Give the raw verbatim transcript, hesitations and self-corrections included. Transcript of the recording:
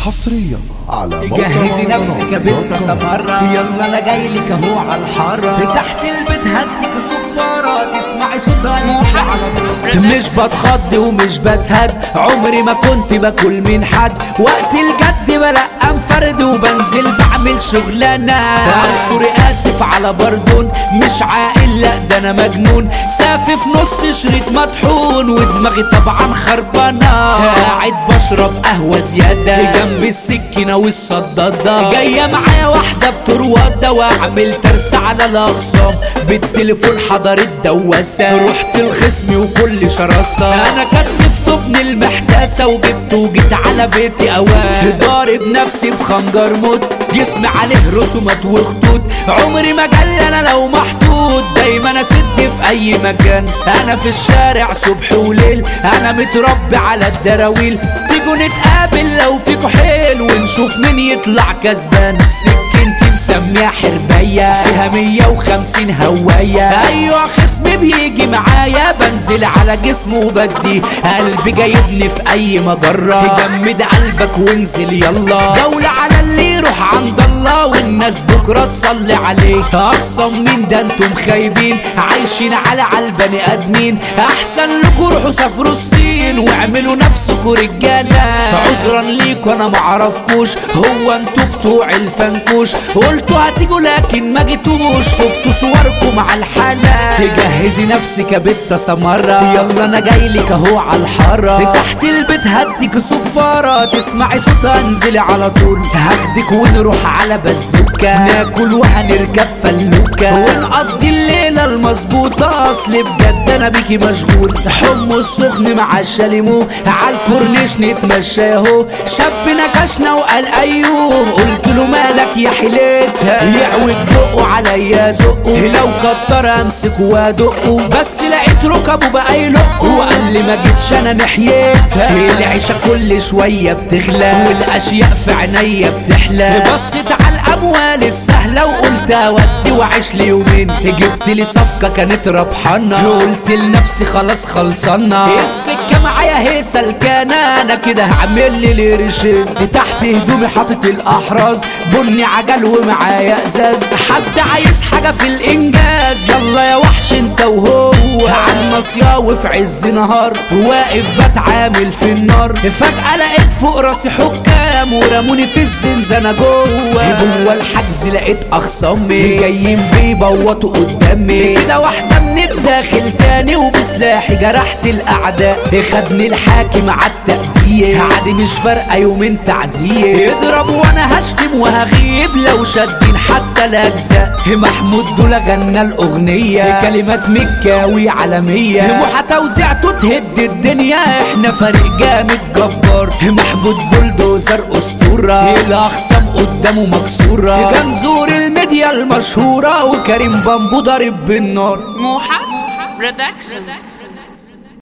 حصريا على موقع جهزي نفسك يا بنت دوت كوم. سمرة، يلا انا جايلك اهو على الحارة. تحت البيت هديك صفارة تسمعي صوتها ينزل على طول. مش بتخض ومش بتهد، عمري ما كنت باكل من حد. وقت الجد بلقم فرد وبنزل بعمل شغلانة. عنصري اسف على بردون، مش عاقل لا ده انا مجنون. سافف نص شريط مطحون ودماغي طبعا خربانة. قاعد بشرب قهوة زيادة جنب السكينة والصدادة. جاية معايا واحدة بتروضة واعمل ترس على الاقسام. بالتليفون حضرت دواسة، رحت الخصم وكل شراسة. انا كتفت ابن المحتاسة وجبت وجيت على بيتي اوان. ضارب نفسي بخنجر موت، جسمي عليه رسومات وخطوط. عمري ما جل انا لو محطوط، دايما اسد في اي مكان. انا في الشارع صبح وليل، انا متربي على الدراويل. تيجوا نتقابل لو فيكوا حيل ونشوف مين يطلع كسبان. سكنتي مسميها حربية فيها مية وخمسين هواية. ايوه خصمي بيجي معايا بنزل على جسمه وبدي. قلبي جايبني في اي مجرة، جمد قلبك وانزل يلا. دولة على اللي يروح عند الله والناس بكرة تصلي عليه. اقسم من ده انتم خايبين عايشين على عالبني ادمين. احسن لكم روحوا سافروا الصين واعملوا نفسكوا رجالة. عذرا ليكوا انا معرفكوش، هو انتوا بتوع الفنكوش. قلتوا هتيجوا لكن ما جيتوش، شفتوا صوركم على الحالة. تجهزي نفسك يا بنت سمرة، يلا انا جايلك اهو على الحارة. تحت البيت هديك صفارة تسمعي صوتها انزلي على طول. هاخدك ونروح على بزوكة، ناكل وهنركب فلوكة ونقضي الليلة المظبوطة. اصل بجد انا بيكي مشغول. حمو السخن مع الشاليمو عالكورنيش نتمشى اهو. شاب نكشنا وقال ايوه، قلت له مالك يا حليتها. يعوج بقه عليا زقه، لو كتر امسك وادقه. بس لقيت ركبه بقى يلقه وقال لي ما جيتش انا ناحيتها. العيشة كل شوية بتغلى والاشياء في عينيا بتحلى. بصيت على الاموال السهلة وقلت اودي واعيش لي يومين. جبت لي صفقة كانت ربحانة، قلت لنفسي خلاص خلصانة. السكة معايا هي سلكانة، انا كده هعمل لي ليرشين. تحت هدومي حاطط الاحراز، بني عجل ومعايا ازاز. حد عايز حاجة في الانجاز يلا يا وحش انت وهو. عالناصية وفي عز نهار واقف بتعامل في النار. فجأة لقيت فوق راسي حكام ورموني في الزنزانة جوه. جوه الحجز لقيت اخصامي جايين بيبوطوا قدامي. كده واحدة من الداخل تاني وبسلاحي جرحت الاعداء. خدني الحاكم على التأدية، عادي مش فارقة يومين تعزية. يضرب وانا هشتم وهغيب لو شادين حتى الاجزاء. محمود دول غنى الاغنية كلمات مكاوي عالمية. محا توزيعته تهد الدنيا، احنا فريق جامد جبار. محمود بولدوزر اسطورة، الاخصام قدامه مكسورة. جمزور الميديا المشهورة وكريم بامبو ضارب بالنار. موحى برودكشن.